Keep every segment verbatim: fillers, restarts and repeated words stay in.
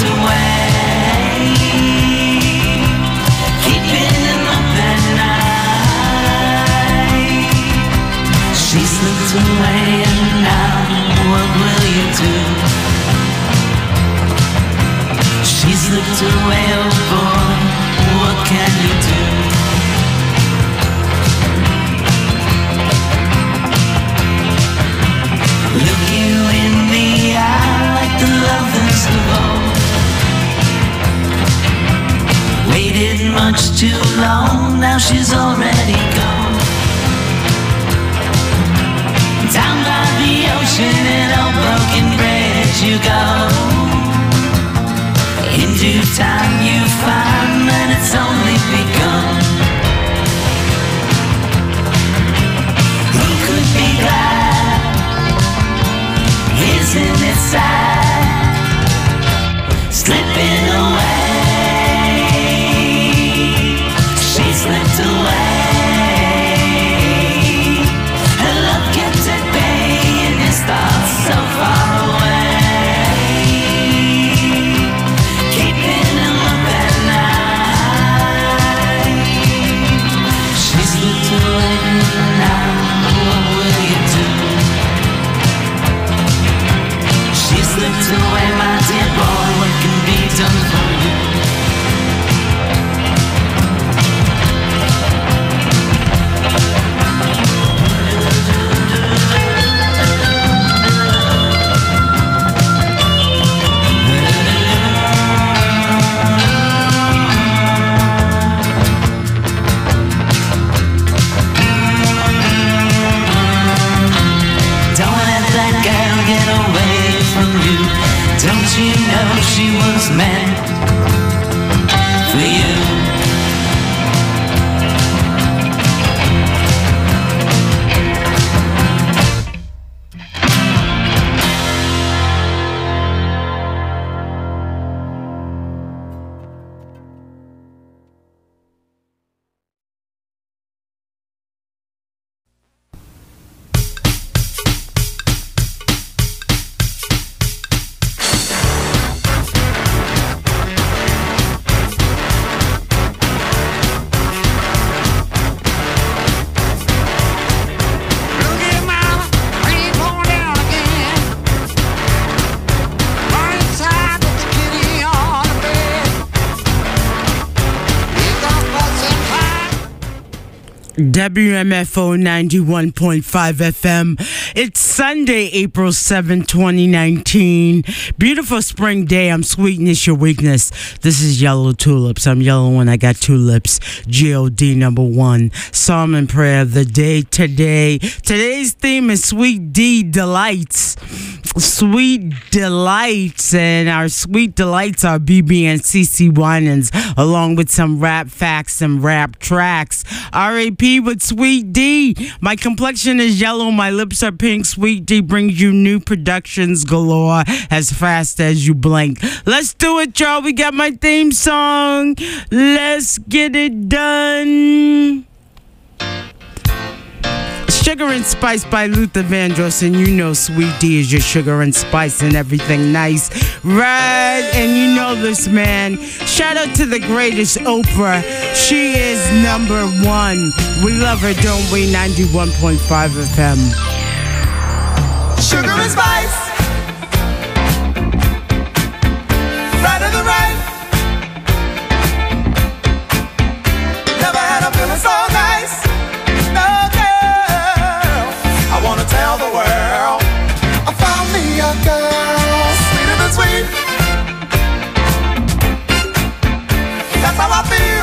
away, keeping him up at night. She slipped away, and now what will you do? She slipped away, oh boy, what can you do? Look you in the eye like the lovers of old. Waited much too long, now she's already gone. Down by the ocean in a broken bridge you go. In due time you find that it's only begun. Who could be glad? Isn't it sad? Slipping away. She slipped away. Her love kept at bay, and his thoughts so far away. Keeping him up at night. She slipped away, now what will you do? She slipped away, my dear boy, what can be done for you? Don't let that girl get away from you. Don't you know she was meant for you? W M F O ninety-one point five F M. It's Sunday, April seventh, twenty nineteen. Beautiful spring day. I'm Sweetness, your weakness. This is Yellow Tulips. I'm yellow when I got two lips. G O D number one. Psalm and prayer of the day today. Today's theme is Sweet D Delights. Sweet Delights. And our Sweet Delights are B B and C C Winans, along with some rap facts and rap tracks. R A P with Sweet D. My complexion is yellow, my lips are pink. Sweet D brings you new productions galore as fast as you blink. Let's do it, y'all. We got my theme song. Let's get it done. Sugar and Spice by Luther Vandross, and you know Sweet D is your sugar and spice and everything nice, right? And you know this, man. Shout out to the greatest Oprah. She is number one. We love her, don't we? ninety-one point five F M. Sugar and spice, right in the right. Never had a feeling so nice. No girl, I wanna tell the world I found me a girl sweeter than sweet. That's how I feel.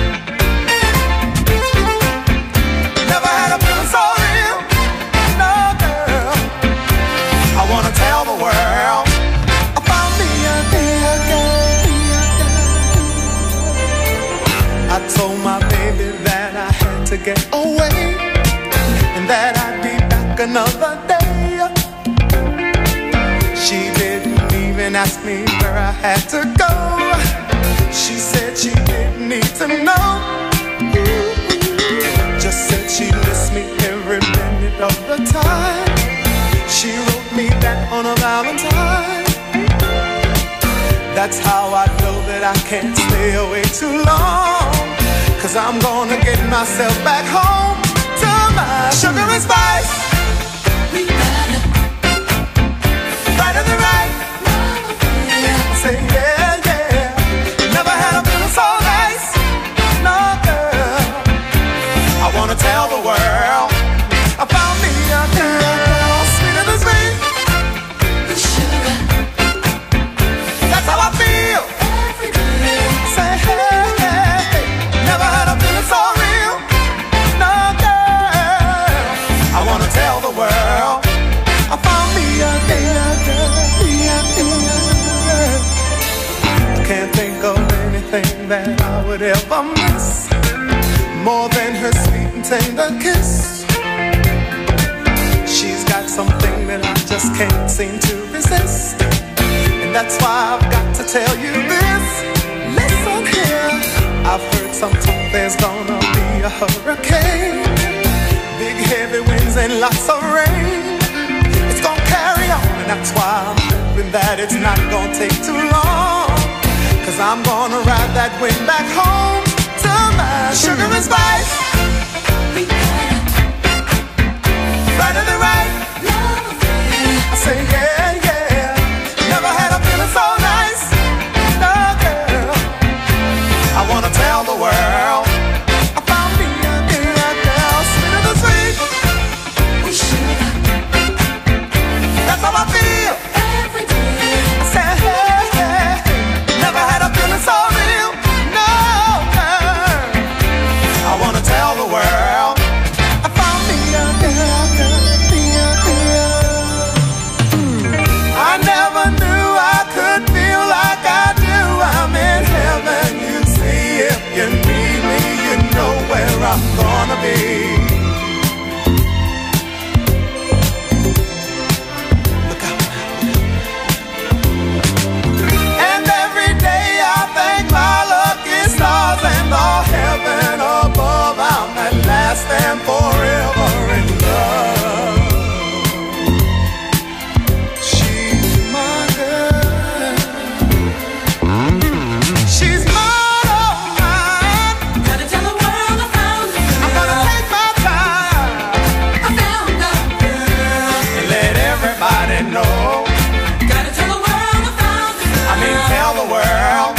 Never had a feeling so real. No girl, I wanna tell the world I found me a girl. I told my baby that I had to get away and that I'd be back another day. She didn't even ask me where I had to go. She said she didn't need to know. Just said she missed me every minute of the time. She wrote me that on a Valentine. That's how I know that I can't stay away too long. Cause I'm gonna get myself back home to my sugar and spice. We gotta right in the right. Say yeah, yeah. Never had a feeling so nice. No girl, I wanna tell the world I found me a girl sweeter than sweet. The sugar. That's how I feel. Every day. Say hey, hey, hey. Never had a feeling so real. No girl, I wanna tell the world I found me a girl. Can't think of anything that I would ever miss more than her sweet and tender kiss. She's got something that I just can't seem to resist, and that's why I've got to tell you this. Listen here, I've heard some talk there's gonna be a hurricane, big heavy winds and lots of rain. It's gonna carry on, and that's why I'm hoping that it's not gonna take too long. Cause I'm gonna ride that wind back home to my sugar and spice. We gotta right in the right. I say yeah, yeah. Never had a feeling so nice. No girl, I wanna tell the world I found me a girl sweeter than sweet. We should. That's how I feel. Every day. I say hey, hey. Never had a feeling so real, no girl. I wanna tell the world I found me a girl, girl, me a girl. I never knew I could feel like I do. I'm in heaven, you see. If you need me, you know where I'm gonna be. And all heaven above, I'm at last and forever in love. She's my girl. She's mine, oh mine. Gotta tell the world I found her. I'm gonna take my time. I found a girl. And let everybody know. Gotta tell the world I found her. I mean, tell the world.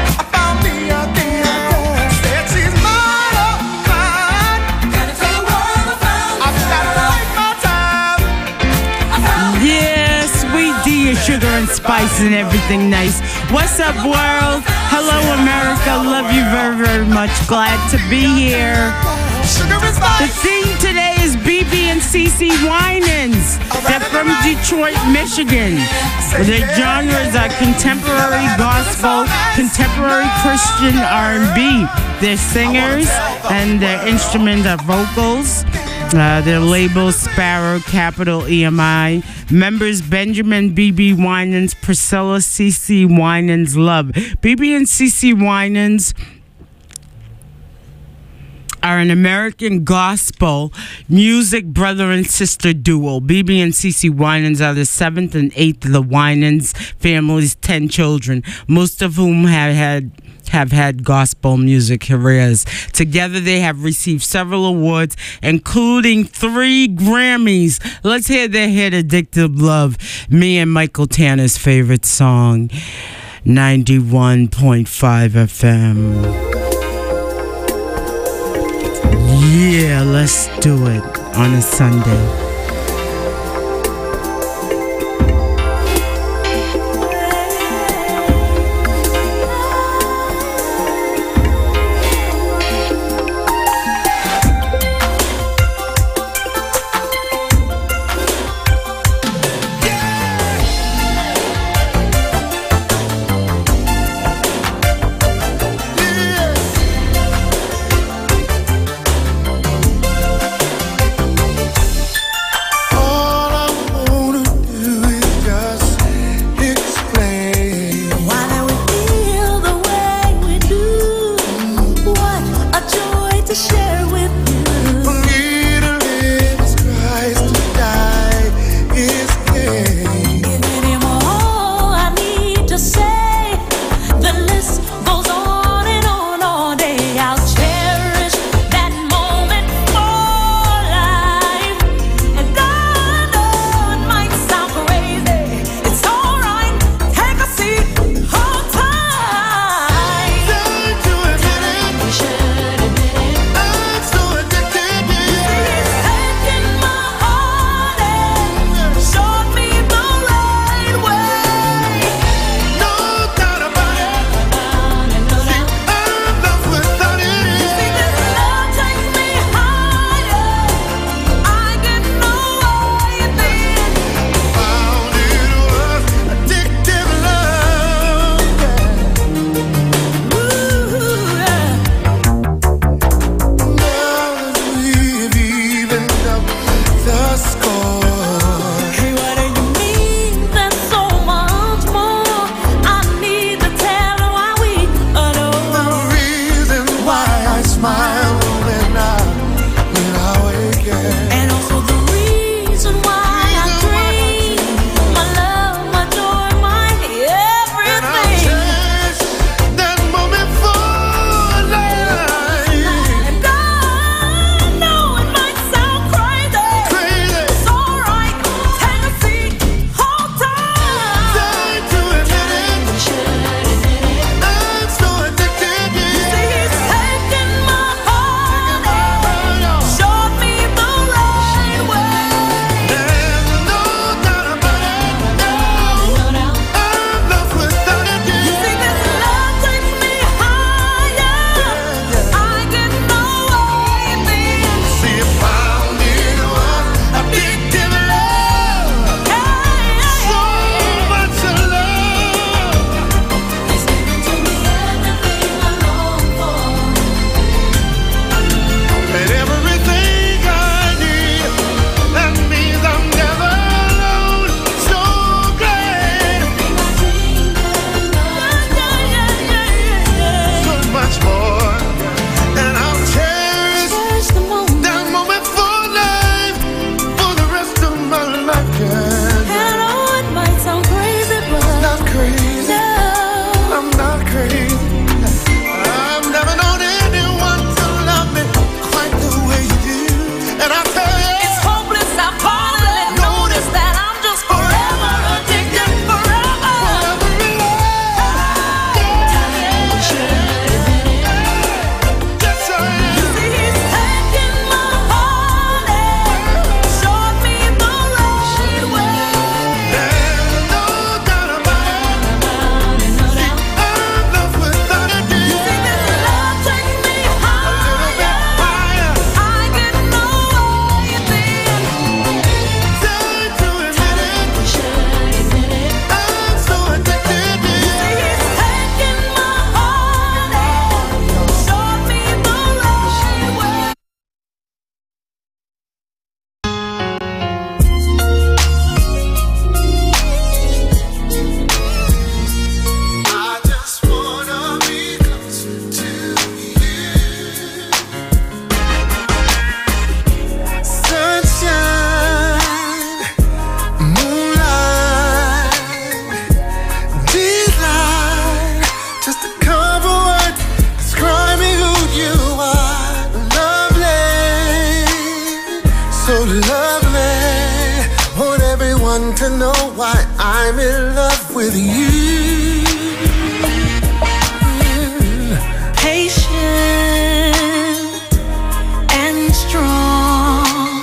Sugar and spice and everything nice. What's up, world? Hello, America. Love you very, very much. Glad to be here. The theme today is B B and C C Winans. They're from Detroit, Michigan. Their genres are contemporary gospel, contemporary Christian R and B. They're singers, and their instruments are vocals. Uh, their label, Sparrow, capital E M I. Members, Benjamin B B Winans, Priscilla C C Winans, Love. B B and C C Winans are an American gospel music brother and sister duo. B B and C C Winans are the seventh and eighth of the Winans family's ten children, most of whom have had have had gospel music careers. Together, they have received several awards, including three Grammys. Let's hear their hit, Addictive Love, me and Michael Tanner's favorite song, ninety-one point five F M. Yeah, let's do it on a Sunday. with you. Patient and strong,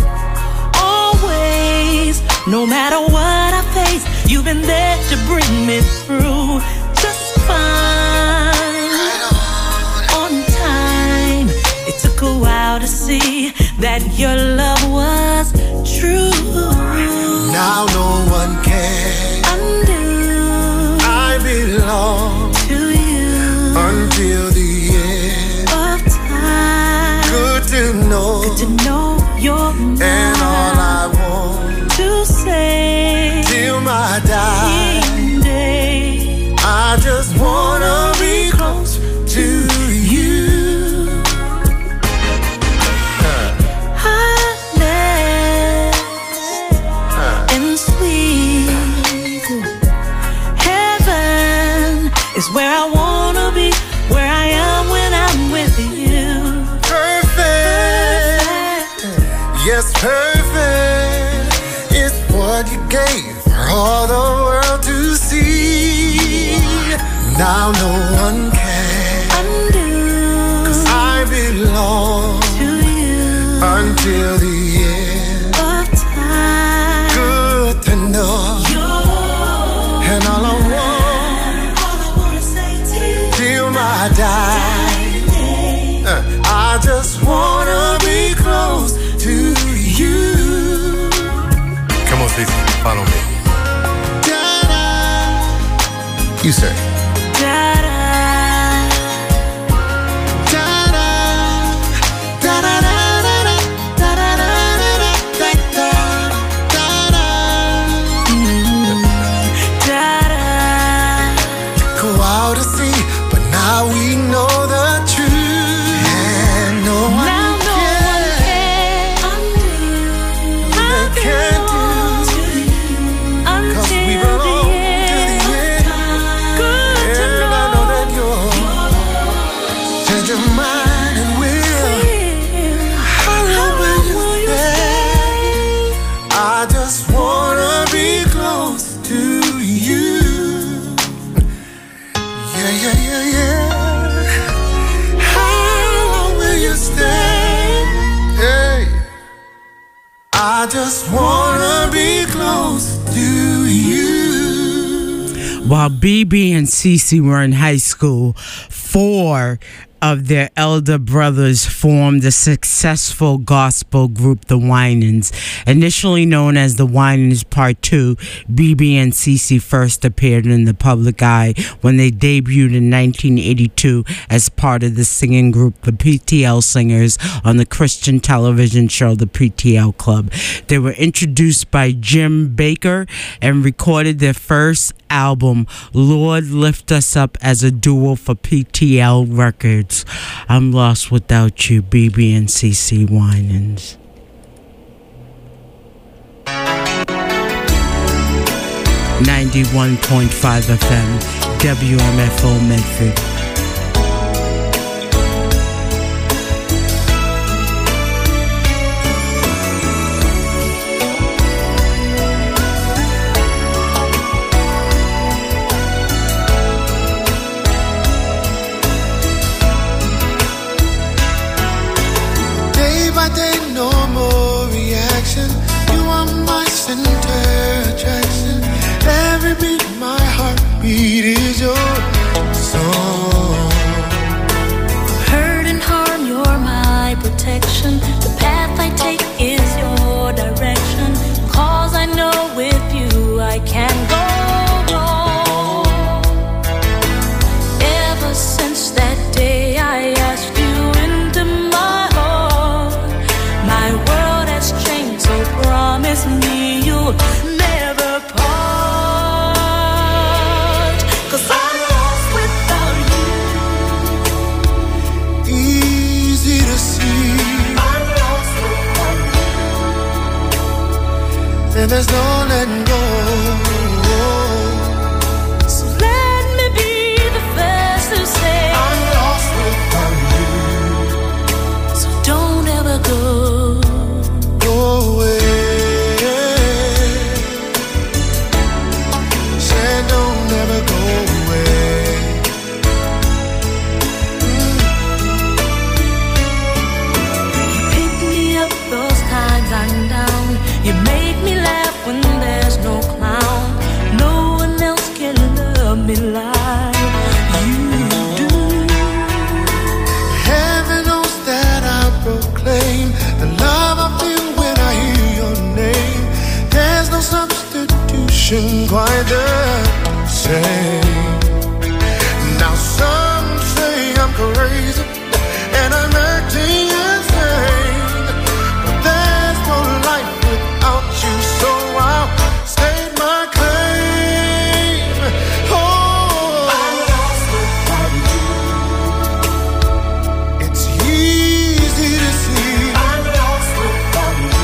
always, no matter what I face, you've been there to bring me through just fine. Right on. On time, it took a while to see that your love was true. Now no one can Undo I belong to you until the end. of time. Good to know, Good to know you're mine. and all I want To say till my dying day, I just wanna be close to you. honest and sweet. Heaven is where I wanna be, where I am when I'm with you. Perfect, yes, perfect. It's what you gave for all the world to see. Now no one can, Undo 'cause I belong to you until the end. of time. Good to know, You're and all I want all I wanna say to you. till my dying day, uh, I just wanna be close to you. Come on, Stacey, follow me. Da-da. You say. Da-da. Da-da. Da-da-da-da-da. Da-da-da-da-da. Da-da. Da-da. Go out to sea, but now we know the truth. And no one Now no one can can undo. They can't do. Until 'Cause we the belong to end the of end. time. Good to And I know that you're change your mind and will. How long will you stay? I just wanna be close to you. Yeah, yeah, yeah, yeah. How long will you stay? Hey, I just wanna be close to you. While B B and Cece were in high school, four of their elder brothers formed the successful gospel group, the Winans. Initially known as the Winans Part two, B B and Cece first appeared in the public eye when they debuted in nineteen eighty-two as part of the singing group, the P T L Singers, on the Christian television show, The P T L Club. They were introduced by Jim Baker and recorded their first album, Lord Lift Us Up, as a duo for P T L Records. I'm Lost Without You, B B and Cece Winans. ninety-one point five F M, W M F O Medford. Day by day, no more reaction. You are my center attraction. Every beat, my heartbeat is your song. Hurt and harm, you're my protection. The path I take is your direction. 'Cause I know with you I can go wrong. Ever since that day I asked you into my heart, my world has changed, so promise me you'll never part. 'Cause I'm lost without you. Easy to see. I'm lost me like you do. Heaven knows that I proclaim the love I feel when I hear your name. There's no substitution quite the same. Now some say I'm crazy and I'm acting insane, but there's no life without you, so I'll state my claim. Oh, I'm lost without you. It's easy to see I'm lost without you,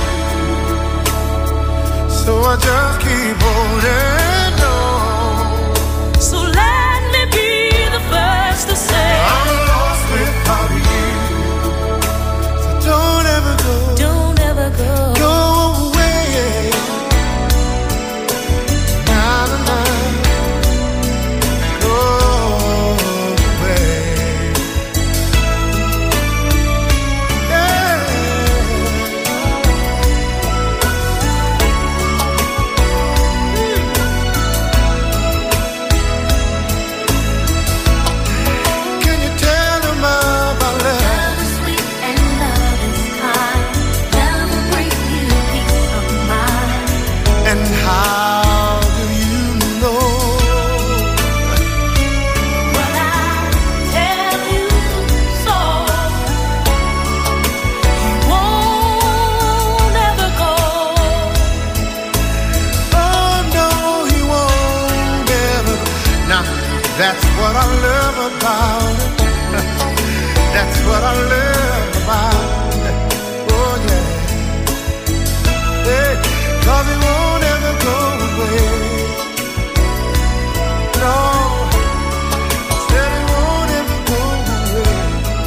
so I just keep holding on. So let me be the first to say I'm lost without you, so don't ever go, don't ever go. go away. Nah, nah, nah. Go away. Yeah. Can you tell them about love? Love is sweet and love is kind. Love will bring you peace of mind. And how do you know? Well, I tell you so. He won't ever go. Oh no, he won't ever. Now that's what I love about it. That's what I love about it. Oh yeah, hey, 'cause he won't ever go away. No, said he won't ever go away.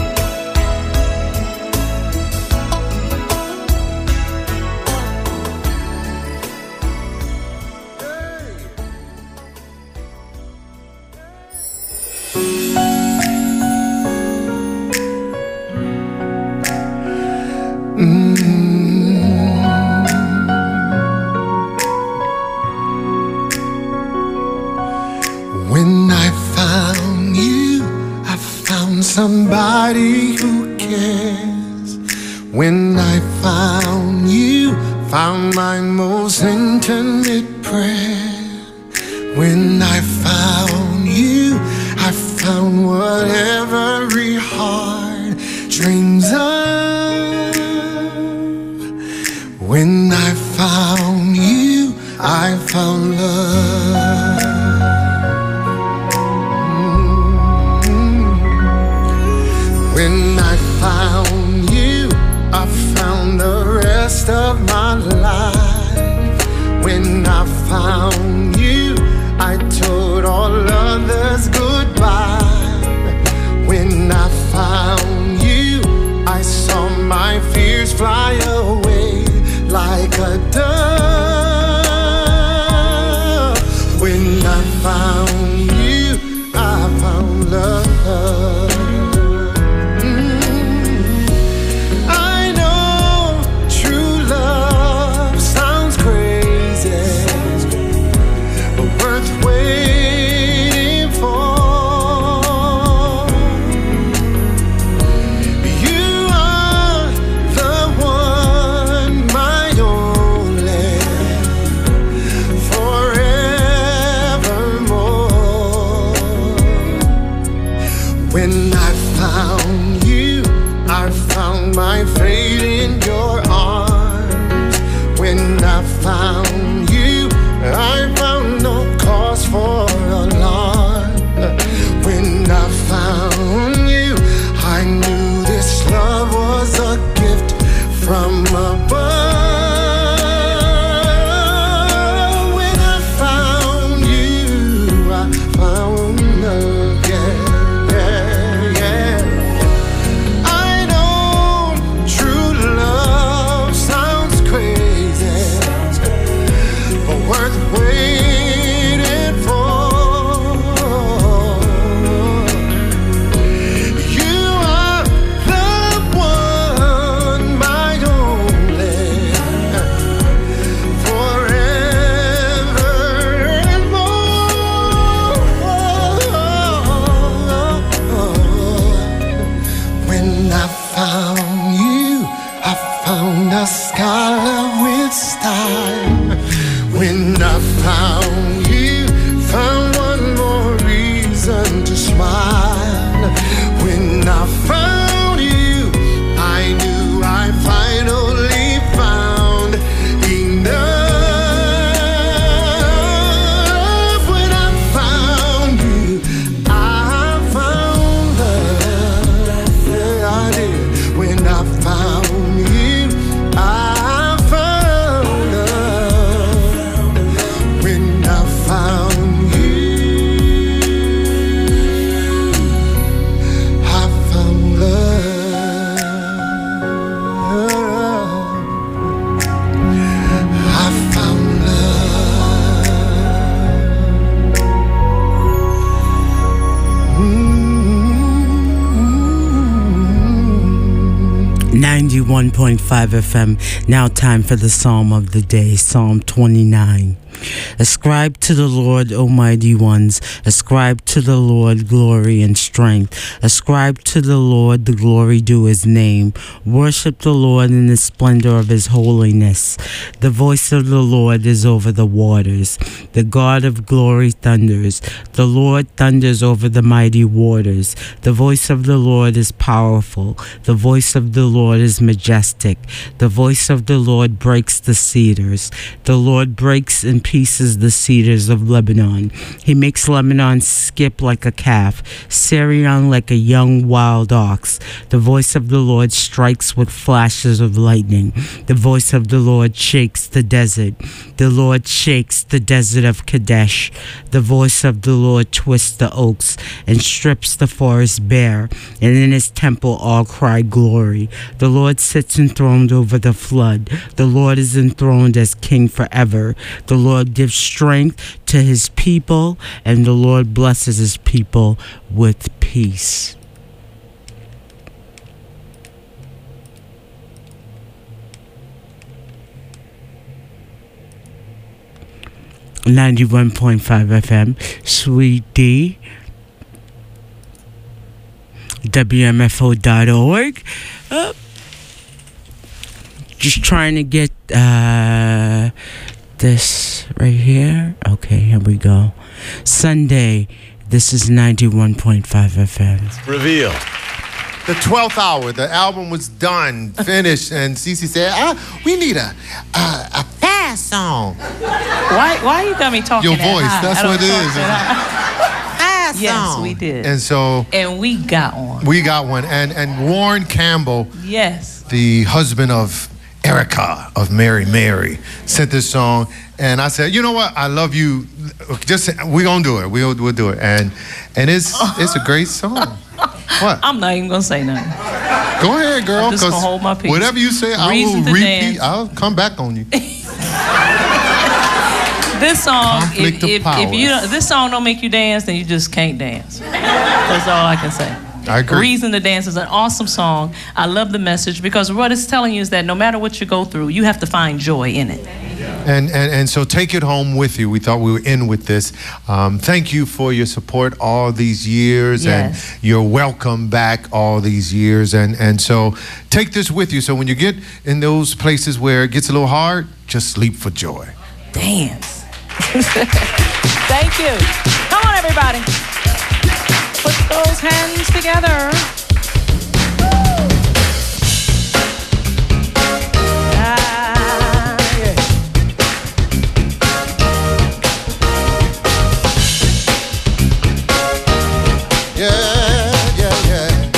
When I found you, I found somebody who cares. When I found you, found my most intimate prayer. When I found you, I found what every heart dreams of. When I found you, I found love. When I found you, I found the rest of my life. When I found you, I told all others goodbye. When I found you, I saw my fears fly away like a dove. When I found you, I found love. When I found you, I found my fate in your arms. When I found you, I found no cause for alarm. When I found you, I knew this love was a gift from above. When I found you, I found love, yeah, yeah, yeah. ninety-one point five F M. Now time for the Psalm of the day, Psalm twenty-nine. Ascribe to the Lord, O mighty ones. Ascribe to the Lord glory and strength. Ascribe to the Lord the glory due his name. Worship the Lord in the splendor of his holiness. The voice of the Lord is over the waters. The God of glory thunders. The Lord thunders over the mighty waters. The voice of the Lord is powerful. The voice of the Lord is majestic. The voice of the Lord breaks the cedars. The Lord breaks in pieces the cedars of Lebanon. He makes Lebanon skip like a calf, Syrian like a young wild ox. The voice of the Lord strikes with flashes of lightning. The voice of the Lord shakes the desert. The Lord shakes the desert of Kadesh. The voice of the Lord twists the oaks and strips the forest bare. And in his temple all cry glory. The Lord sits enthroned over the flood. The Lord is enthroned as king forever. The Lord gives strength to his people, and the Lord blesses his people with peace. ninety-one point five F M, Sweet D, W M F O dot org. Uh, just trying to get uh, this right here. Okay, here we go. Sunday, this is ninety-one point five F M. Reveal. The twelfth hour, the album was done, finished, and Cece said, ah, we need a, a, a fast song. Why Why you got me talking Your that voice, high? that's I don't what it talk is. that high. Fast Yes, song. we did. And so And we got one. we got one. And, and Warren Campbell, Yes. the husband of Erica of Mary Mary, sent this song, and I said, you know what? I love you. Just we gonna do it. We'll we'll do it. And and it's it's a great song. What? I'm not even gonna say nothing. Go ahead, girl. I'm just gonna 'cause hold my peace. whatever you say, I Reason will to repeat. dance. I'll come back on you. This song, if, Conflict of if, if you powers. don't- this song don't make you dance, then you just can't dance. That's all I can say. I agree. Reason to Dance is an awesome song. I love the message because what it's telling you is that no matter what you go through, you have to find joy in it. And, and and so take it home with you. We thought we would end with this. Um, thank you for your support all these years, Yes. and you're welcome back all these years. And and so take this with you. So when you get in those places where it gets a little hard, just leap for joy. Dance. Thank you. Come on, everybody. Put those hands together. Woo. Ah, yeah. Yeah, yeah, yeah.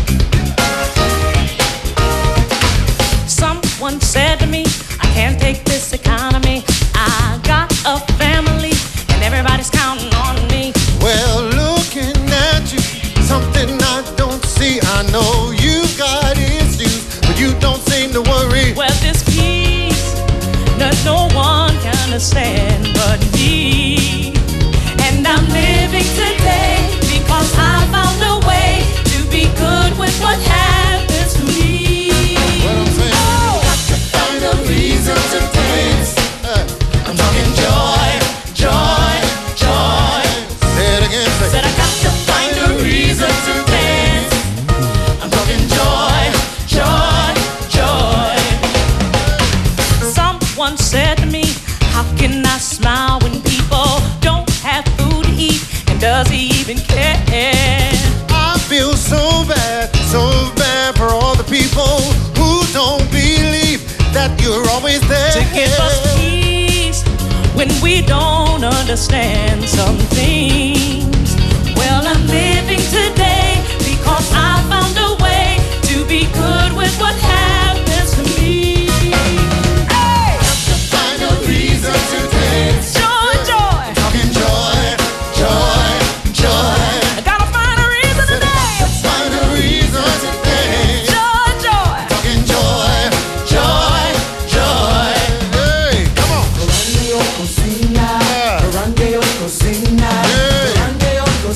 Someone said to me, I can't take this economy. I got a family and everybody's counting on me. Well, looking at you, something I don't see. I know you got issues, but you don't seem to worry. Well, this peace that no one can understand but me. And I'm living today because I found a way to be good with what happens to me. What I'm saying? Oh, got to find a reason to dance. I'm talking joy, joy, joy. Say it again. Say Said I got to find a reason to dance. I'm talking joy, joy, joy. Someone said to me, how can I smile when people don't have food to eat? And does he even care? I feel so bad, so bad for all the people who don't believe that you're always there. To give us peace when we don't understand some things. Well, I'm living today because I found a way to be good with what happens to me. Hey! Find a reason to dance. Joy, joy! Talking joy, joy, joy. I gotta find a reason to dance. Find a reason to dance. Joy, joy! Talking joy, joy, joy. Hey, come on. Yeah. Hey.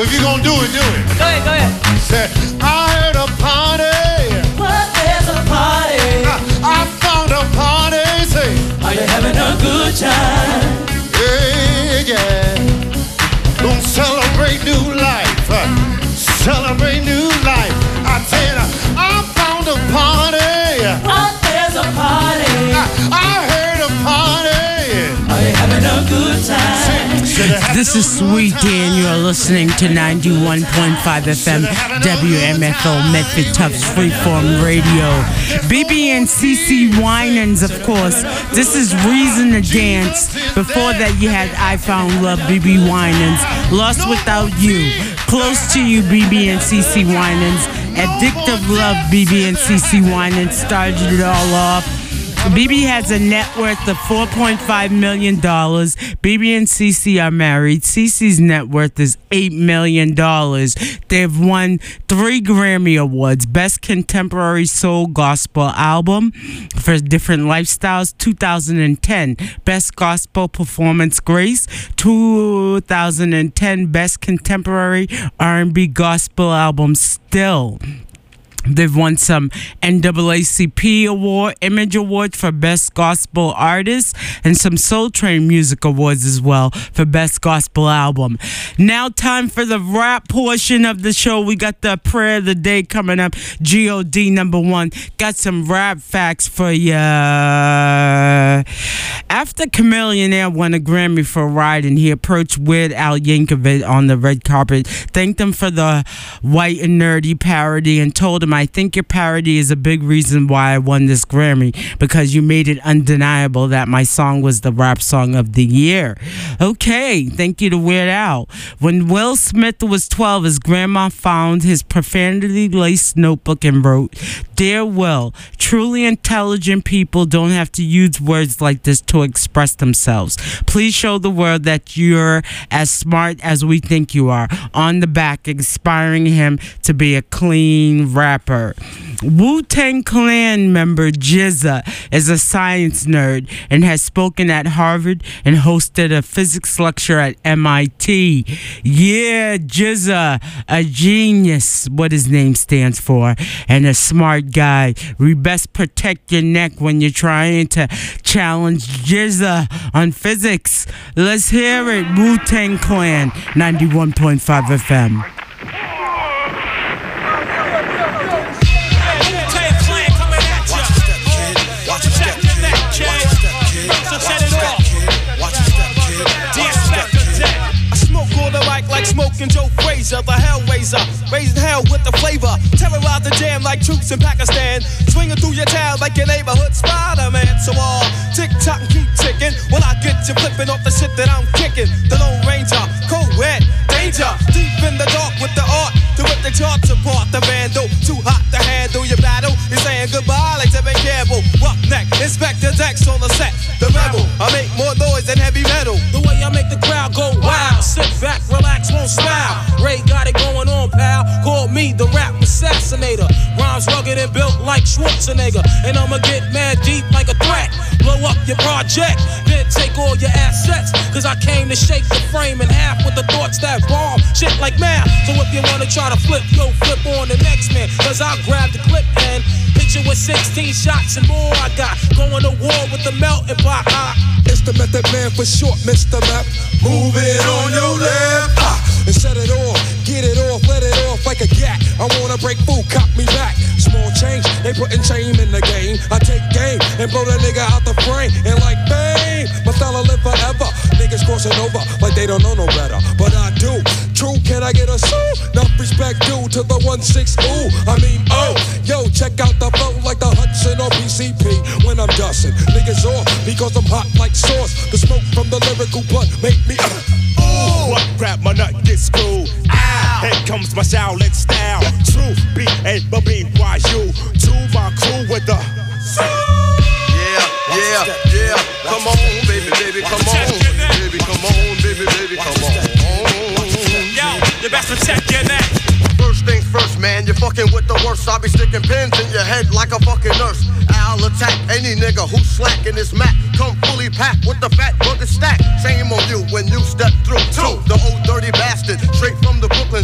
But if you're gonna do it, do it. Go ahead, go ahead. Say, I heard a party. What, there's a party. I, I found a party. Say, Are you having a good time? yeah, yeah. Gonna celebrate new life. uh, Celebrate new life. I tell you, I found a party. What, there's a party. I, I heard a party. Are you having a good time? This is Sweet Dan. You are listening to ninety-one point five F M W M F O Medford Tufts Freeform Radio. B B and C C Winans, of course. This is Reason to Dance. Before that, you had I Found Love, B B Winans. Lost Without You. Close to You, B B and C C Winans. Addictive Love, B B and C C Winans started it all off. B B has a net worth of four point five million dollars. B B and C C are married. C C's net worth is eight million dollars. They've won three Grammy Awards. Best Contemporary Soul Gospel Album for Different Lifestyles, two thousand ten. Best Gospel Performance, Grace, two thousand ten. Best Contemporary R and B Gospel Album, Still. They've won some N double A C P Award, Image Award for Best Gospel Artist, and some Soul Train Music Awards as well for Best Gospel Album. Now time for the rap portion of the show. We got the Prayer of the Day coming up. G O D number one. Got some rap facts for ya. After Chameleonaire won a Grammy for Riding, he approached Weird Al Yankovic on the red carpet, thanked him for the white and nerdy parody, and told him, I think your parody is a big reason why I won this Grammy, because you made it undeniable that my song was the rap song of the year. Okay, thank you to Weird Al. When Will Smith was twelve, his grandma found his profanity-laced notebook and wrote, Dear Will, truly intelligent people don't have to use words like this to express themselves. Please show the world that you're as smart as we think you are. On the back, inspiring him to be a clean rapper. Wu-Tang Clan member G Z A is a science nerd and has spoken at Harvard and hosted a physics lecture at M I T. Yeah, G Z A, a genius, what his name stands for, and a smart guy. We best protect your neck when you're trying to challenge G Z A on physics. Let's hear it. Wu-Tang Clan, ninety-one point five F M. Like smoking Joe Frazier, the Hellraiser, raising hell with the flavor, terrorize the jam like troops in Pakistan, swinging through your town like your neighborhood Spider-Man. So all tick tock and keep ticking, when I get you flipping off the shit that I'm kicking. The Lone Ranger, co-ed, danger, deep in the dark with the art to rip the charts apart. The vandal, too hot to handle your battle. He's saying goodbye like Tevin Campbell. Roughneck, Inspector Dex on the set. The rebel, I make more noise than heavy metal. The way I make the crowd go wild, sit back, relax, won't smile. Ray got it going on, pal. Call me the rap assassinator. Rhymes rugged and built like Schwarzenegger, and I'ma get mad deep like a threat. Blow up your project, then take all your assets. Cause I came to shake the frame in half with the thoughts that bomb shit like math. So if you wanna try to flip, yo, flip on the next man. Cause I'll grab the clip and hit you with sixteen shots and more. I got going to war with the melting pot. Ah. It's the Method Man for short, Mister Map. Move it on your left. Ah. And set it off, get it off, let it off like a gat. I wanna break food, cop me back. Small change, they putting shame in the game. I take game and blow the nigga out the frame. And like bang, my fella live forever. Niggas crossing over like they don't know no better. But I do. True, can I get a soul? Enough respect due to the one six ooh. I mean, oh, yo, check out the flow like the Hudson or P C P. When I'm dusting, niggas off because I'm hot like sauce. The smoke from the lyrical blood make me uh, ooh. What grab my nut get screwed? Ow. Here comes my Shaolin style. True, B A B Y U. To my crew with the yeah, yeah, yeah. Come on, baby, baby, come on, baby, come on, baby, baby, come on. Yo, you best protect your neck. First things first, man, you're fucking with the worst. I'll be sticking pins in your head like a fucking nurse. I'll attack any nigga who's slacking this mat. Come fully packed with the fat burger stack. Shame on you when you step through. Two, the old dirty bastard, straight from the Brooklyn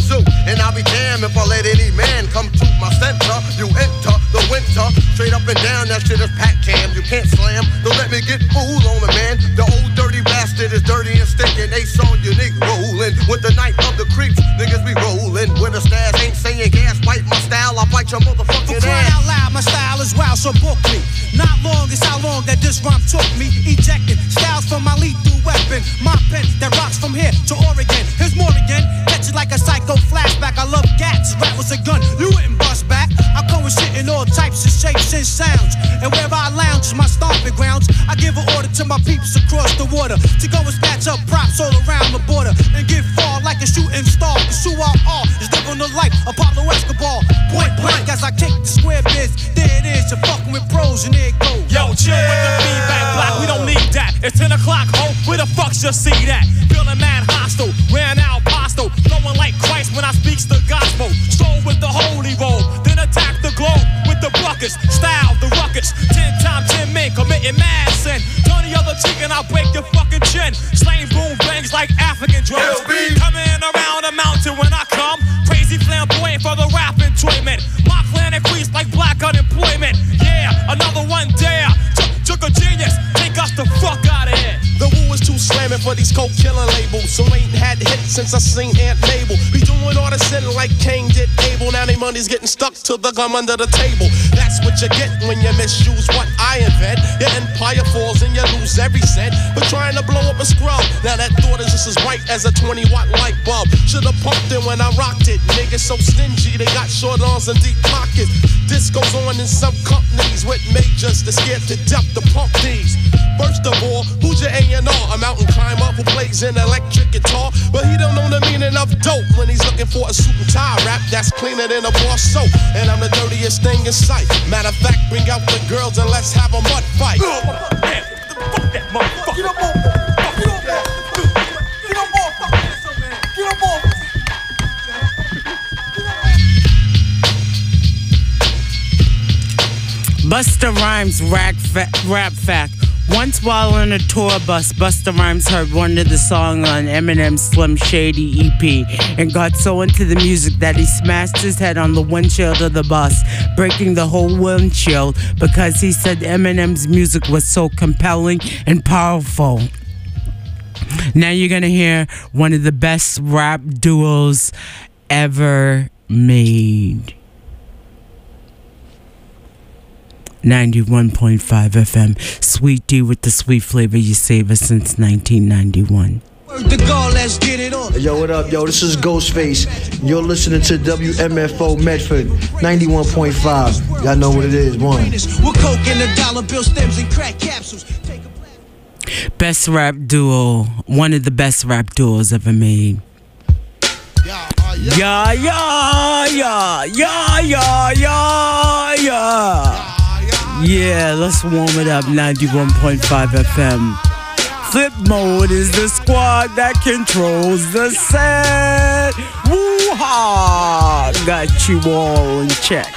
blocks from here to Oregon. Here's more again. Catch it like a psycho flashback. I love gats. Rap was a gun. You wouldn't bust back. I come with shit in all types of shapes and sounds. And wherever I lounge is my stomping grounds. I give an order to my peeps across the water to go and snatch up props all around the border and get far like a shooting star. Pursue our all is living the life of Pablo Escobar. Point blank as I kick the square biz. There it is. You're fucking with pros and there it goes. Yo, chill with the feedback block. We don't need that. It's ten o'clock, ho. Where the fuck you see that? Feeling mad hostile. Ran out postal. Flowing like Christ when I speaks the gospel. Stroll with the holy roll. Then attack the globe with the buckets. Style the ruckus. Ten times ten men committing mad sin. Turn the other cheek and I'll break your fucking chin. Slaying boom bangs like African drums. Coming around the mountain when I come. Crazy flamboyant for the rap enjoyment. My clan increased like black unemployment. Yeah, another one dare. Took a genius. Take us the fuck out of here. The woo is too slamming for these coke killing labels. So ain't had hits since I seen Aunt Mabel. Be doing all the sin like Cain did Abel. Now they money's getting stuck to the gum under the table. That's what you get when you misuse what I invent. Your empire falls and you lose every cent. But trying to blow up a scrub. Now that thought is just as bright as a twenty watt light bulb. Should've pumped it when I rocked it. Niggas so stingy, they got short arms and deep pockets. This goes on in some companies with majors that scared to death to pump these. First of all, who's your A and R? A mountain climber who plays an electric guitar, but he don't know the meaning of dope when he's looking for a suit and tie rap that's cleaner than a bar soap. And I'm the dirtiest thing in sight. Matter of fact, bring out the girls and let's have a mud fight. Man, fuck that motherfucker. Get up on Get up there. Get up on Get up on Busta Rhymes rap, fa- rap fact. Once while on a tour bus, Busta Rhymes heard one of the songs on Eminem's Slim Shady E P and got so into the music that he smashed his head on the windshield of the bus, breaking the whole windshield because he said Eminem's music was so compelling and powerful. Now you're gonna hear one of the best rap duos ever made. ninety-one point five F M, Sweet D with the sweet flavor you savor since nineteen ninety-one. The goal, let's get it on. Hey, yo, what up, yo? This is Ghostface. You're listening to W M F O Medford ninety-one point five. Y'all know what it is, one. We're coke and the dollar bill stems and crack capsules. Best rap duo, one of the best rap duos ever made. Yeah, yeah, yeah, yeah, yeah, yeah, yeah. Yeah, let's warm it up, ninety-one point five F M. Flip mode is the squad that controls the set. Woo-ha! Got you all in check.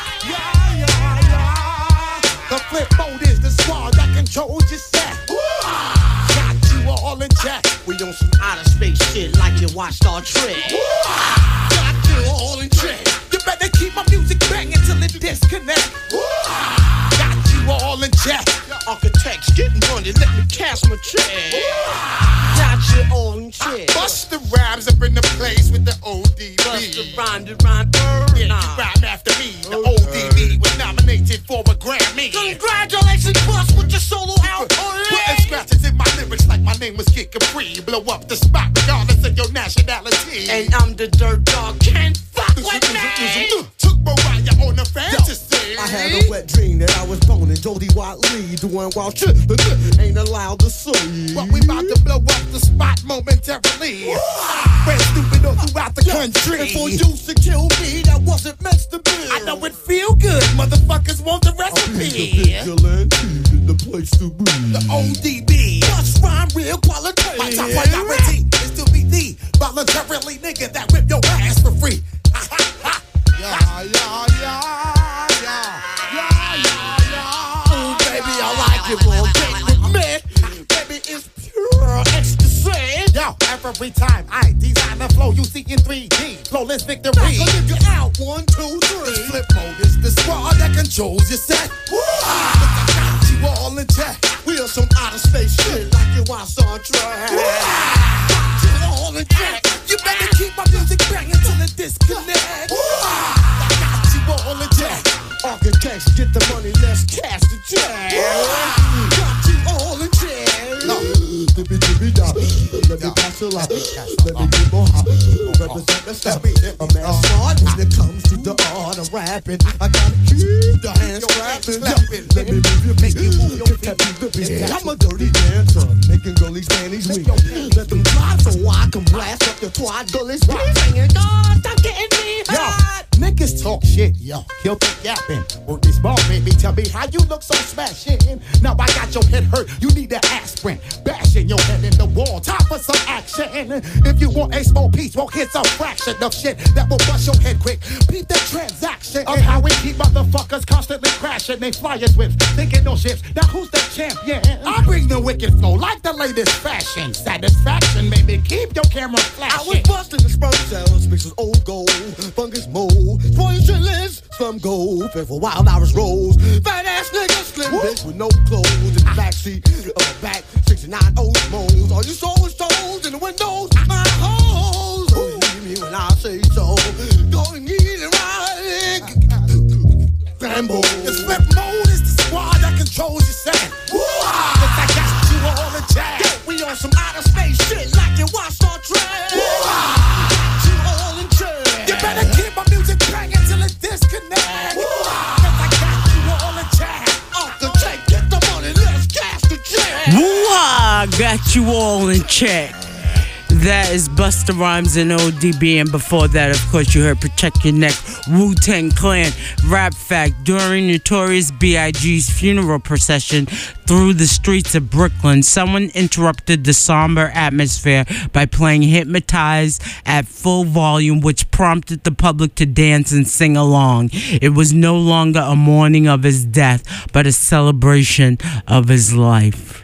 The flip mode is the squad that controls your set. Got you all in check. We on some outer space shit like you watch Star Trek. Got you all in check. You better keep my music banging till it disconnect. All in check. Architects getting money, let me cast my check. Got you all in check. Bust the rhymes up in the place with the O D B. Bust the rhyme, the rhyme, yeah, nah. You rhyme after me. The O D B was nominated for a Grammy. Congratulations, Bust, with your solo album. Putting scratches in my lyrics like my name was Kid Capri. Blow up the spot regardless of your nationality. And I'm the dirt dog, can't fuck with me. Took Mariah on a fantasy. I had a wet dream that I was boning Jody Watley doing wild shit that ain't allowed to see. But we about to blow up the spot momentarily. Red stupid all throughout the country. And for you to kill me, that wasn't meant to be. I know it feel good, motherfuckers want the recipe. The place to be. The O D B. Bust rhyme real quality. My top priority is to be the voluntarily nigga that whip your ass for free. Ha ha ha. Yeah, yeah, yeah. Baby, it's pure ecstasy. Yo, every time I design the flow, you see in three D. Flawless victory. Back a nigga out, one, two, three. The flip mode is the squad that controls your set. Woo! I got you all in check. We on some outer space shit like you watch Star Trek. Got you all in check. You better keep my music banging till it disconnect. I got you all in check. Architects get the money, let's cash the check. Got you all in check. No. Let me pass it out. Let me get more hot. Represent the step. A man smart when it comes to the art of rapping. I gotta keep the hands clapping. Let me move your feet. Move your feet. I'm a dirty dancer, making gullies panties weak. Let them fly so I can blast up the quad gullies. Singing, God, stop getting me hot. Yo, niggas talk shit, yo. Kill the yapping. On this ball, baby, tell me how you look so smashing. Now I got your head hurt, you need an aspirin. Bashing your head in the wall, time for some action. If you want a small piece, well, here's a fraction of shit that will bust your head quick. Beat the transaction of how we keep motherfuckers constantly crashing. They flyers with thinking no ships. Now who's the champion? I bring the wicked flow like the latest fashion. Satisfaction made me keep your camera flashing. I was busting the sperm cells, mixes old gold, fungus mold, spoiled chillers, some gold, for wild Irish rolls. Fat ass nigga, slim bitch with no clothes in the backseat of a back sixty-nine Osmos. All you saw was toes in the windows, my hoes. Oh, hear me when I say so. Go and eat it right. Bambo. The flip mode is the squad that controls your set. Cause I got you all in jazz. We on some outer space shit like you watch Star Trek. Got you all in jazz. You better keep my music banging till it disconnects. Cause I got you all in jazz. Off the check, get the money, let's cash the check. Woo-ha! Got you all in check. That is Busta Rhymes and O D B, and before that, of course, you heard Protect Your Neck, Wu-Tang Clan. Rap fact, during Notorious B I G's funeral procession through the streets of Brooklyn, someone interrupted the somber atmosphere by playing Hypnotize at full volume, which prompted the public to dance and sing along. It was no longer a mourning of his death, but a celebration of his life.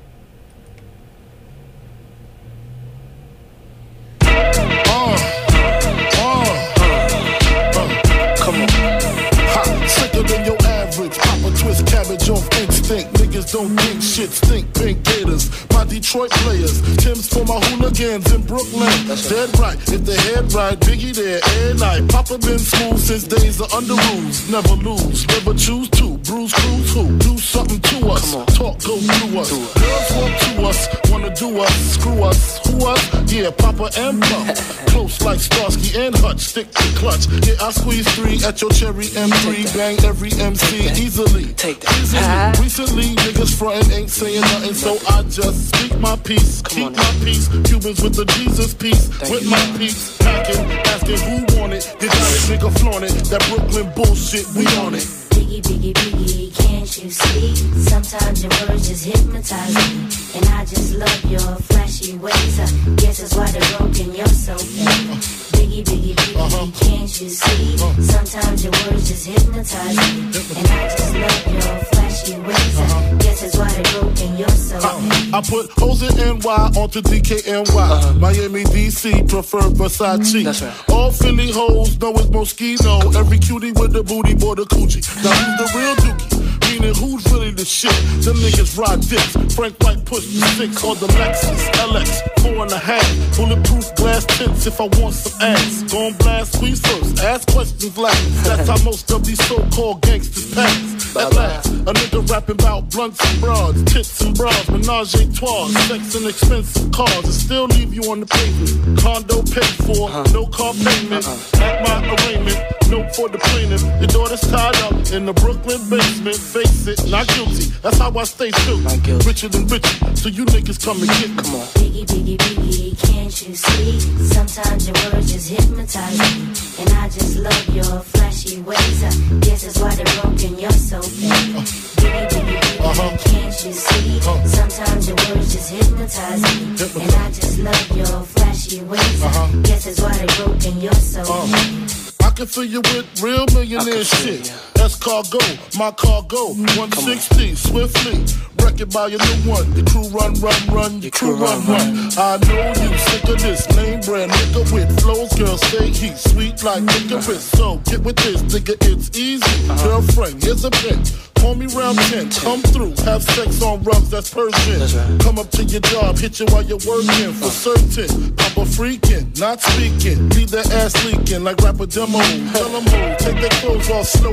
Off instinct, niggas don't think shit stink. Pink Gators, my Detroit players. Tim's for my hooligans in Brooklyn. That's dead right, if they head right, Biggie there every night. Papa been smooth since days of under rules. Never lose, never choose to. Bruise, cruise, who? Do something to us. Talk, go through us. Girls walk to us, wanna do us, screw us, who us? Yeah, Papa and Pump. Close like Starsky and Hutch, stick to clutch. Yeah, I squeeze three at your cherry M three. Bang every M C easily. Take that. Easily. Recently, niggas frontin' ain't saying nothing, so I just speak my peace, keep my peace. Cubans with the Jesus peace, with my peace. Packing, asking who want it. You got it, nigga, flaunt it. That Brooklyn bullshit, we on it. Biggie, biggie, biggie, can't you see? Sometimes your words just hypnotize me. And I just love your flashy ways. I guess that's why they're broken, you're so bad. Biggie, biggie, biggie, uh-huh. Can't you see? Uh-huh. Sometimes your words just hypnotize me. And I just love your flashy ways. Uh-huh. I guess that's why they're broken, you're so bad. I put hoes in N Y onto D K N Y. Uh-huh. Miami, D C, prefer Versace. That's right. All Philly hoes know it's Moschino. Every cutie with the booty, boy, the coochie. Now who's the real dookie? Meaning who's really the shit? Them niggas ride dicks. Frank White push the six on the Lexus L X, four and a half. Bulletproof glass tints if I want some ass. Gon' blast squeeze first, ask questions last. That's how most of these so-called gangsters pass. At last, a nigga rapping about blunts and broads, tits and bras, menage a trois, sex and expensive cars, and still leave you on the pavement. Condo paid for, no car payment. At my arraignment, note for the plaintiff. Your daughter's tied up in the Brooklyn basement. Face it, not guilty. That's how I stay true. Richer than richer, so you niggas come and get me. Come on. Biggie, biggie, biggie, can't you see? Sometimes your words just hypnotize me. And I just love your flashy ways. I guess that's why they're broken, you're so bad. Uh, biggie, biggie, biggie, uh-huh. Can't you see? Uh, Sometimes your words just hypnotize me. Hypnotize. And I just love your flashy ways. Uh-huh. I guess that's why they're broken, you're so uh, bad. I can fill you with real millionaire shit. That's cargo, my cargo, one sixty, swiftly. Wreck it by your new one. The crew run, run, run, your crew run, run. I know you sick of this name brand nigga with flows. Girl, say he's sweet like licorice. So get with this, nigga, it's easy. Girlfriend, here's a bitch. Call me round ten, come through, have sex on rugs, that's Persian. That's right. Come up to your job, hit you while you're working, for certain. Papa freaking, not speaking, leave that ass leaking like rapper demo. Tell them who, take their clothes off slowly.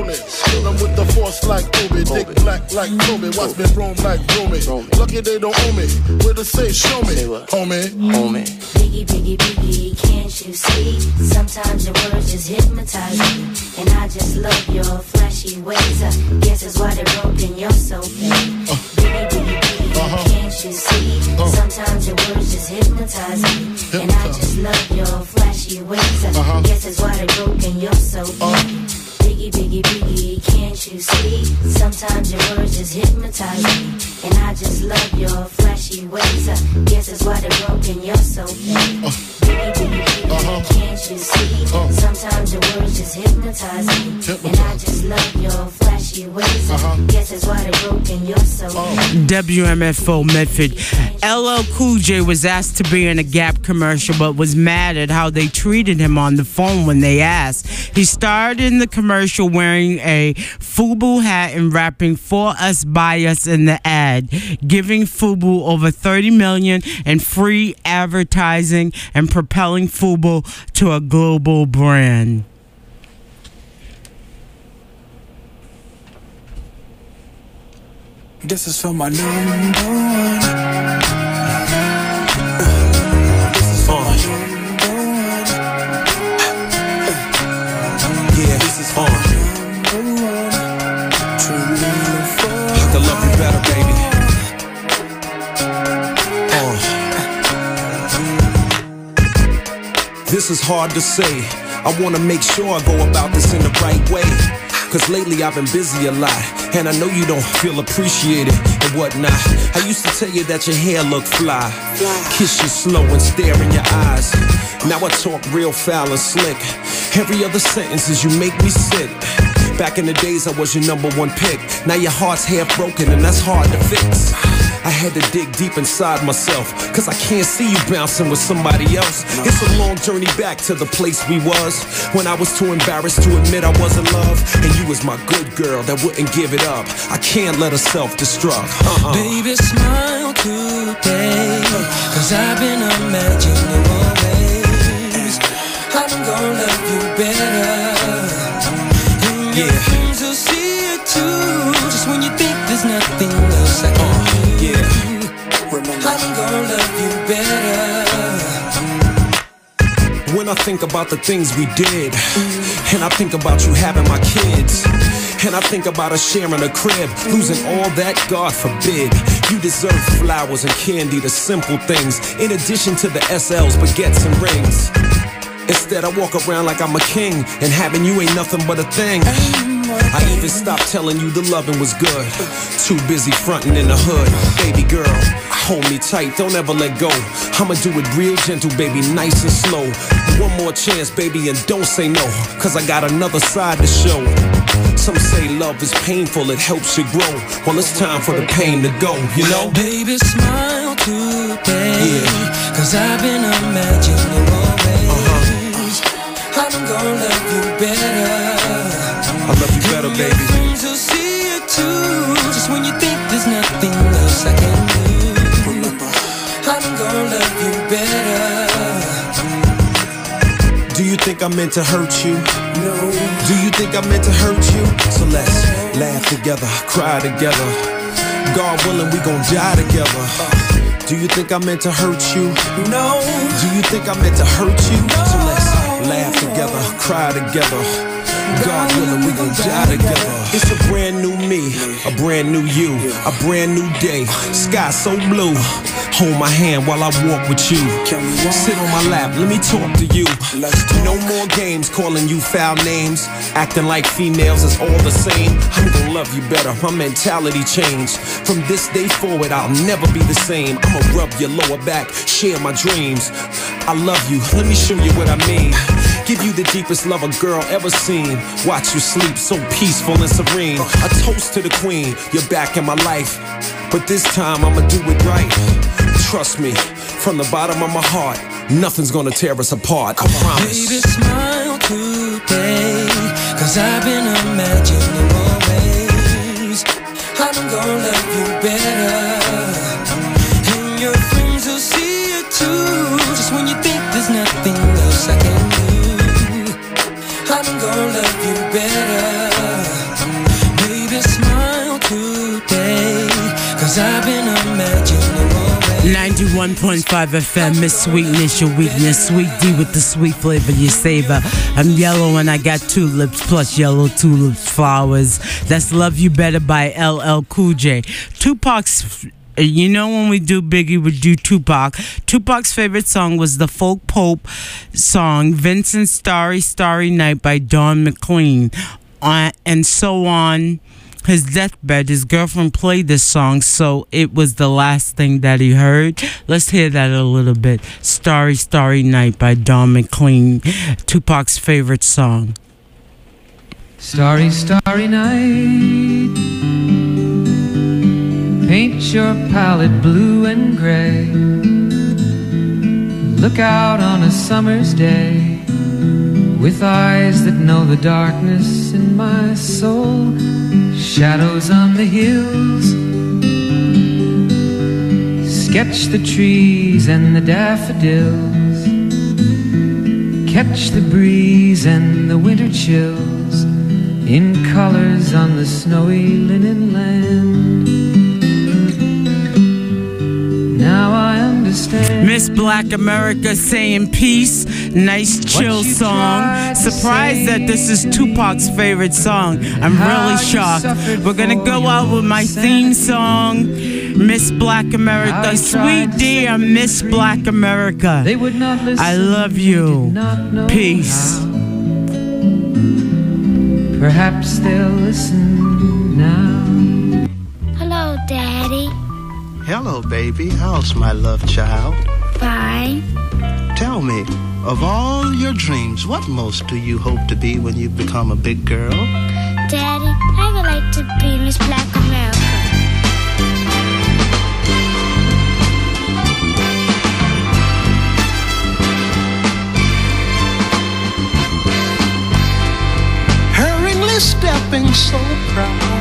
Kill 'em with the force like Obi. Dick black like Kobe. Watch me roam like Romy. Lucky they don't own me. Where to say, show me, homie. Homie. Biggie, biggie, biggie, can't you see? Sometimes your words just hypnotize me. And I just love your flashy ways. I guess that's why they're broken, you're so fake. Uh, biggie, biggie, biggie, uh-huh. Can't you see? Uh, Sometimes your words just hypnotize me. Hypnotize. And I just love your flashy ways. I uh-huh. guess that's why they're broken, you're so fake. Uh, Biggie, biggie, biggie, can't you see? Sometimes your words just hypnotize me. And I just love your flashy ways. I guess that's why they're broken, you're so fake. Uh, biggie, biggie, biggie, uh-huh. Can't you see? Uh, Sometimes your words just hypnotize me. Hypnotize. And I just love your flashy ways. I uh-huh. guess that's why they're broken, you're so fake. W M F O Medford. L L Cool J was asked to be in a Gap commercial, but was mad at how they treated him on the phone when they asked. He starred in the commercial wearing a FUBU hat and rapping "For Us, By Us" in the ad, giving FUBU over thirty million dollars in free advertising and propelling FUBU to a global brand. This is for my number one. This is hard to say. I wanna make sure I go about this in the right way. Cause lately I've been busy a lot, and I know you don't feel appreciated and whatnot. I used to tell you that your hair looked fly, kiss you slow and stare in your eyes. Now I talk real foul and slick. Every other sentence is you make me sick. Back in the days I was your number one pick. Now your heart's half broken and that's hard to fix. I had to dig deep inside myself, cause I can't see you bouncing with somebody else. It's a long journey back to the place we was, when I was too embarrassed to admit I was in love. And you was my good girl that wouldn't give it up. I can't let her self-destruct. uh-uh. Baby, smile today, cause I've been imagining more ways. I'm gonna love you better. And your Yeah. friends will see it too, just when you think there's nothing else I can do. Yeah. I'm gonna love you better. When I think about the things we did, and I think about you having my kids, and I think about us sharing a crib, losing all that, God forbid. You deserve flowers and candy, the simple things, in addition to the S Ls, baguettes and rings. Instead I walk around like I'm a king, and having you ain't nothing but a thing. I even stopped telling you the loving was good, too busy fronting in the hood. Baby girl, hold me tight, don't ever let go. I'ma do it real gentle, baby, nice and slow. One more chance, baby, and don't say no, cause I got another side to show. Some say love is painful, it helps you grow. Well, it's time for the pain to go, you know? Baby, smile today, yeah. Cause I've been imagining more ways. Uh-huh. I'm gonna love you better. I love you better, baby. Your friends will see it too, just when you think there's nothing else I can do. Remember, I'm gonna love you better. Do you think I meant to hurt you? No. Do you think I meant to hurt you? So let's laugh together, cry together. God willing, we gon' die together. Do you think I meant to hurt you? No. Do you think I meant to hurt you? So let's laugh together, cry together. God willing, we gon' die together. It's a brand new me, a brand new you, a brand new day. Sky so blue. Hold my hand while I walk with you. Sit on my lap, let me talk to you. No more games calling you foul names, acting like females is all the same. I'm gonna love you better, my mentality changed. From this day forward, I'll never be the same. I'ma rub your lower back, share my dreams. I love you, let me show you what I mean. Give you the deepest love a girl ever seen. Watch you sleep so peaceful and serene. A toast to the queen, you're back in my life. But this time I'ma do it right. Trust me, from the bottom of my heart, nothing's gonna tear us apart, I promise. Baby, smile today, cause I've been imagining more ways. I'm gonna love you better. And your friends will see it too, just when you think there's nothing else I can do. I'm gonna love you better. ninety-one point five F M, Miss Sweetness, your weakness. Sweet D with the sweet flavor, you savor. I'm yellow and I got tulips, plus yellow tulips flowers. That's Love You Better by L L Cool J. Tupac's, you know, when we do Biggie, we do Tupac. Tupac's favorite song was the Folk Pope song, Vincent Starry, Starry Night by Don McLean. Uh, and so on his deathbed, his girlfriend played this song, so it was the last thing that he heard. Let's hear that a little bit. Starry, Starry Night by Don McLean, Tupac's favorite song. Starry, starry night, paint your palette blue and gray. Look out on a summer's day with eyes that know the darkness in my soul. Shadows on the hills, sketch the trees and the daffodils, catch the breeze and the winter chills in colors on the snowy linen land. Now I understand. Miss Black America saying peace. Nice chill song. Surprised that this is Tupac's favorite song. I'm really shocked. We're gonna go out with my theme song, Miss Black America. Sweet D, I'm Miss Black America. I love you. Peace. Perhaps they'll listen now. Hello, Daddy. Hello, baby. How's my love child? Fine. Tell me, of all your dreams, what most do you hope to be when you become a big girl? Daddy, I would like to be Miss Black America. Hurriedly stepping so proud,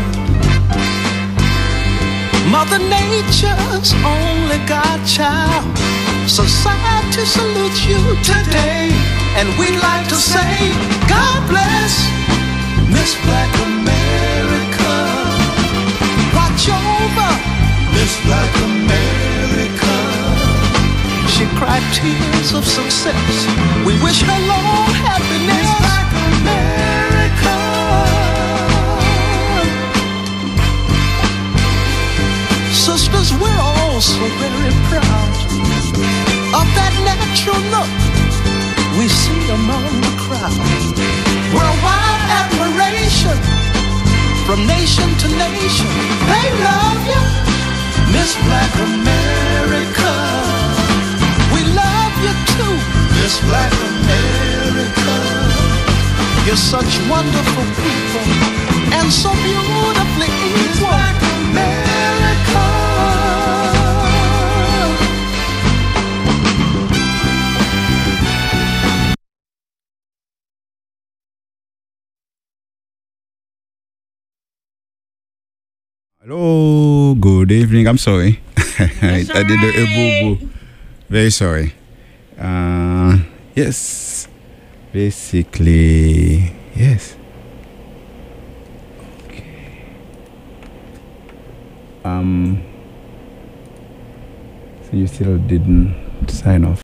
Mother Nature's only godchild. Society salutes you today, and we'd like to say, God bless Miss Black America. Watch over Miss Black America. She cried tears of success. We wish her long happiness. Miss Black America. Sisters, we're all so very proud of that natural look we see among the crowd. Worldwide admiration from nation to nation. They love you, Miss Black America. We love you too, Miss Black America. You're such wonderful people and so beautifully equal. Miss Black America. Hello, good evening. I'm sorry. I, I did a boo boo. Very sorry. Uh, yes. Basically, yes. Okay. Um. So you still didn't sign off.